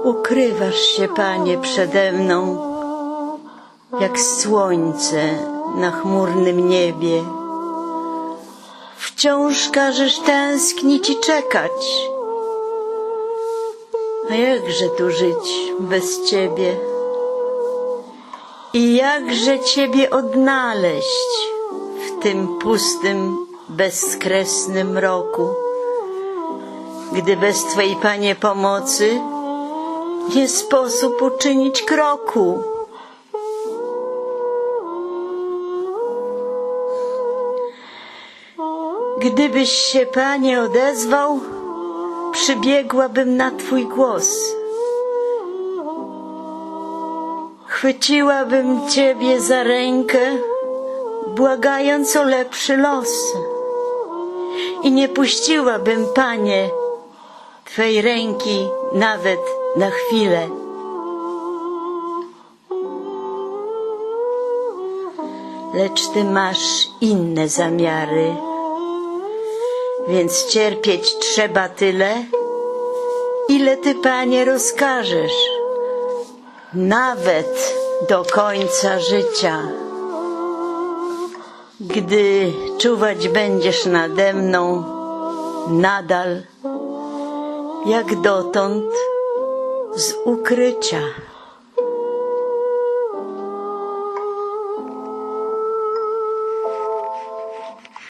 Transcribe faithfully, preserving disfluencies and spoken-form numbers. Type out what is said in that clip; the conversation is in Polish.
Ukrywasz się, Panie, przede mną, jak słońce na chmurnym niebie. Wciąż każesz tęsknić i czekać. A jakże tu żyć bez Ciebie? I jakże Ciebie odnaleźć w tym pustym, bezkresnym mroku, gdy bez Twej, Panie, pomocy nie sposób uczynić kroku. Gdybyś się, Panie, odezwał, przybiegłabym na Twój głos. Chwyciłabym Ciebie za rękę, błagając o lepszy los. I nie puściłabym, Panie, Twej ręki nawet na chwilę. Lecz Ty masz inne zamiary, więc cierpieć trzeba tyle, ile Ty, Panie, rozkażesz, nawet do końca życia. Gdy czuwać będziesz nade mną nadal, jak dotąd z ukrycia.